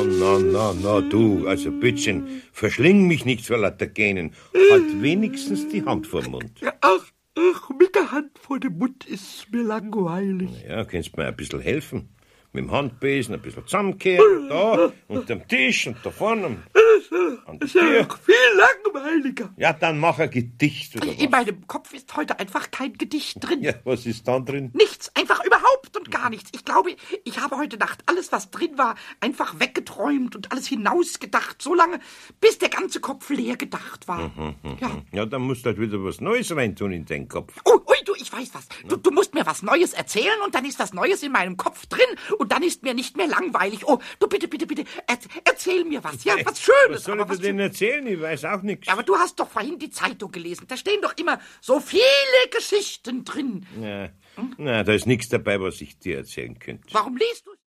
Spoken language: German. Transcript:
Na, du, also bittchen, verschling mich nicht vor lauter Gähnen. Halt wenigstens die Hand vor den Mund. Ja, ach, mit der Hand vor dem Mund ist mir langweilig. Ja, kannst mir ein bisschen helfen. Mit dem Handbesen ein bisschen zusammenkehren, da, unterm Tisch und da vorne an der Ist ja Tür. noch viel langweiliger. Ja, dann mach ein Gedicht oder In was. meinem Kopf ist heute einfach kein Gedicht drin. Ja, was ist da drin? Nichts, einfach überhaupt und gar nichts. Ich glaube, ich habe heute Nacht alles, was drin war, einfach weggeträumt und alles hinausgedacht, so lange, bis der ganze Kopf leer gedacht war. Ja. Ja, dann musst du halt wieder was Neues reintun in deinen Kopf. Oh, ui, du, ich weiß was. Du musst mir was Neues erzählen und dann ist was Neues in meinem Kopf drin und dann ist mir nicht mehr langweilig. Oh, du bitte, erzähl mir was. Ja, was Schönes. Was soll ich dir denn erzählen? Ich weiß auch nichts. Ja, aber du hast doch vorhin die Zeitung gelesen. Da stehen doch immer so viele Geschichten drin. Na, da ist nichts dabei, was ich dir erzählen könnte. Warum liest du